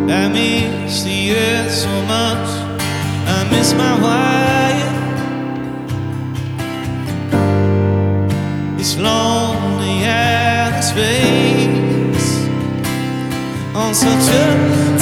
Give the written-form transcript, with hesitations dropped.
I miss the earth so much. I miss my wife. It's lonely out in space on such a